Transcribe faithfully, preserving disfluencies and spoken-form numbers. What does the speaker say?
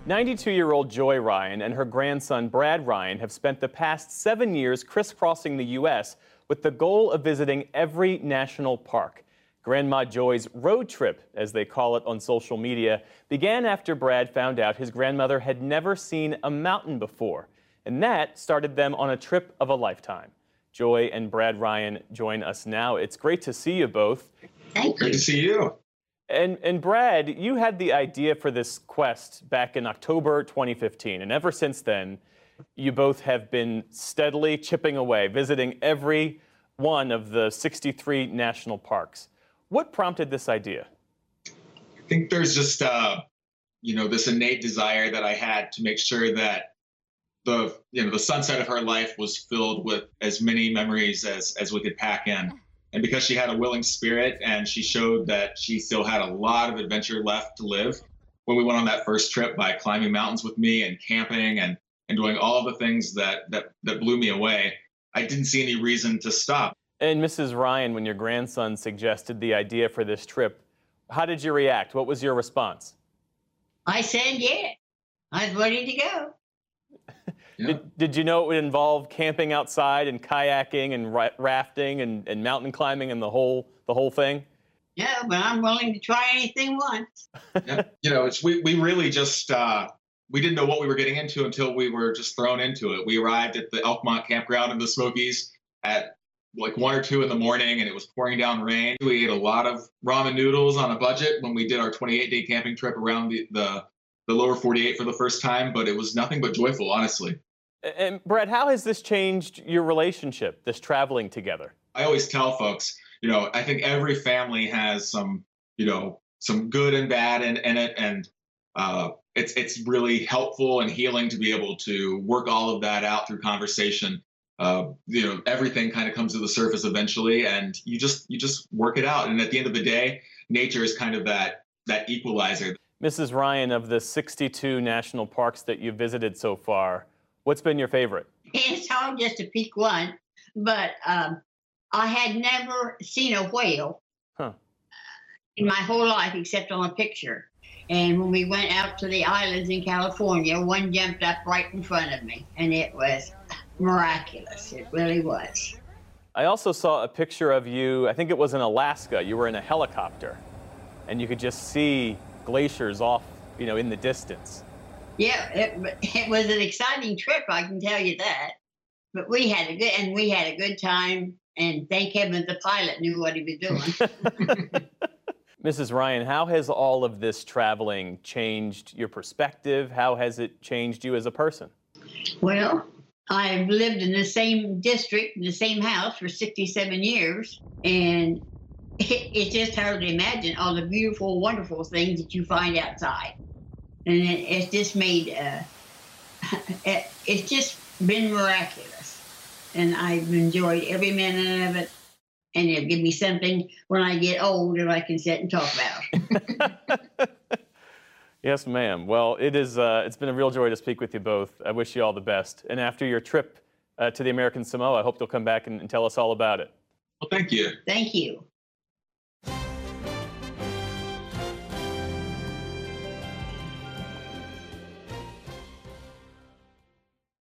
ninety-two-year-old Joy Ryan and her grandson Brad Ryan have spent the past seven years crisscrossing the U S with the goal of visiting every national park. Grandma Joy's road trip, as they call it on social media, began after Brad found out his grandmother had never seen a mountain before, and that started them on a trip of a lifetime. Joy and Brad Ryan join us now. It's great to see you both. Thank you. Great to see you. And, and Brad, you had the idea for this quest back in October twenty fifteen, and ever since then, you both have been steadily chipping away, visiting every one of the sixty-three national parks. What prompted this idea? I think there's just, uh, you know, this innate desire that I had to make sure that the, you know, the sunset of her life was filled with as many memories as, as we could pack in. And because she had a willing spirit and she showed that she still had a lot of adventure left to live, when we went on that first trip by climbing mountains with me and camping and, and doing all of the things that, that, that blew me away, I didn't see any reason to stop. And Missus Ryan, when your grandson suggested the idea for this trip, how did you react? What was your response? I said, yeah, I was ready to go. Yeah. Did, did you know it would involve camping outside and kayaking and ra rafting and, and mountain climbing and the whole the whole thing? Yeah, but I'm willing to try anything once. Yeah. You know, it's we we really just uh, we didn't know what we were getting into until we were just thrown into it. We arrived at the Elkmont campground in the Smokies at like one or two in the morning, and it was pouring down rain. We ate a lot of ramen noodles on a budget when we did our twenty-eight day camping trip around the, the the lower forty-eight for the first time, but it was nothing but joyful, honestly. And Brad, how has this changed your relationship, this traveling together? I always tell folks, you know, I think every family has some, you know, some good and bad in, in it. And uh, it's it's really helpful and healing to be able to work all of that out through conversation. Uh, you know, everything kind of comes to the surface eventually, and you just you just work it out. And at the end of the day, nature is kind of that that equalizer. Missus Ryan, of the sixty-two national parks that you've visited so far, what's been your favorite? It's hard just to pick one, but um, I had never seen a whale huh. in my whole life except on a picture. And when we went out to the islands in California, one jumped up right in front of me, and it was miraculous. It really was. I also saw a picture of you, I think it was in Alaska. You were in a helicopter, and you could just see glaciers off, you know, in the distance. Yeah, it, it was an exciting trip, I can tell you that. But we had a good, and we had a good time, and thank heaven the pilot knew what he was doing. Missus Ryan, how has all of this traveling changed your perspective? How has it changed you as a person? Well, I've lived in the same district, in the same house for sixty-seven years, and it, it's just hard to imagine all the beautiful, wonderful things that you find outside. And it, it's just made, uh, it, it's just been miraculous. And I've enjoyed every minute of it. And it'll give me something when I get old that I can sit and talk about. Yes, ma'am. Well, it is, uh, it's been a real joy to speak with you both. I wish you all the best. And after your trip uh, to the American Samoa, I hope you'll come back and, and tell us all about it. Well, thank you. Thank you.